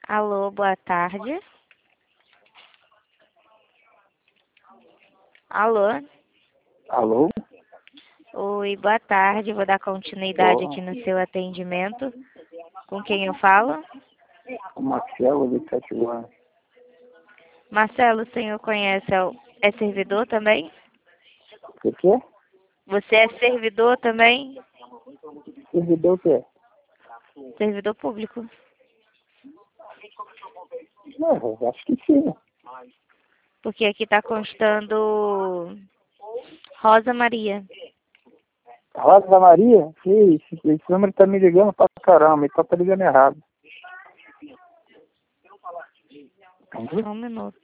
Alô, boa tarde. Alô? Alô? Oi, boa tarde. Vou dar continuidade Ó, aqui no seu atendimento. Com quem eu falo? o Marcelo de Tatuã. Marcelo, o senhor conhece, é servidor também? O quê? Você é servidor também? Servidor o quê? Servidor público. Eu acho que sim. Porque aqui está constando Rosa Maria. Rosa Maria? Que isso? Esse número tá me ligando pra caramba, então tá ligando errado. Entendi? Só um minuto.